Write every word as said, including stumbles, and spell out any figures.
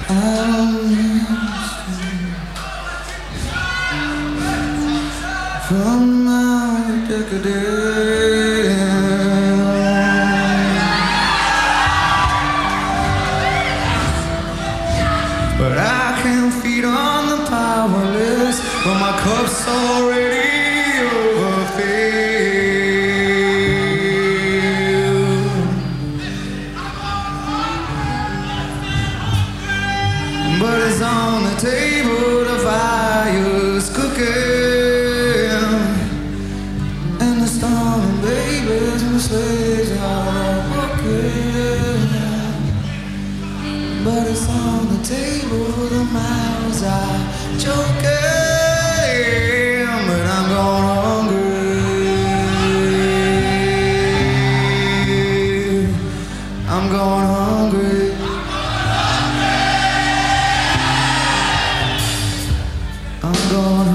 From my decadence, but I can't feed on the powerless, but my cup's already overfilled. But it's on the table, the fire's cooking, and the storming babies and slaves are walking. But it's on the table, the mouths are choking, but I'm going hungry. I'm going hungry. I'm going hungry.